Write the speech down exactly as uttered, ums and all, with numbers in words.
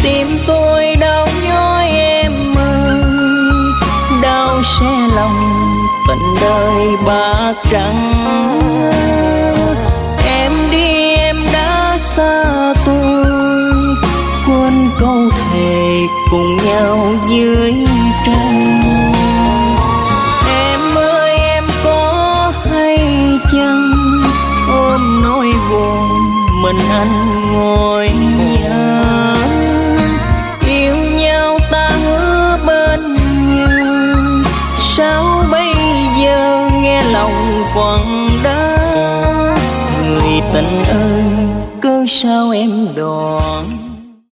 tim tôi đau nhói em ơi, đau xé lòng tận đời bạc trắng. Em đi em đã xa tôi, quên câu thề cùng nhau dưới trăng. Em ơi em có hay chăng ôm nỗi buồn mình anh ngồi nhớ. Yêu nhau ta hứa bên nhau, sao bây giờ nghe lòng quặn đau. Người tình ơi cớ sao em đò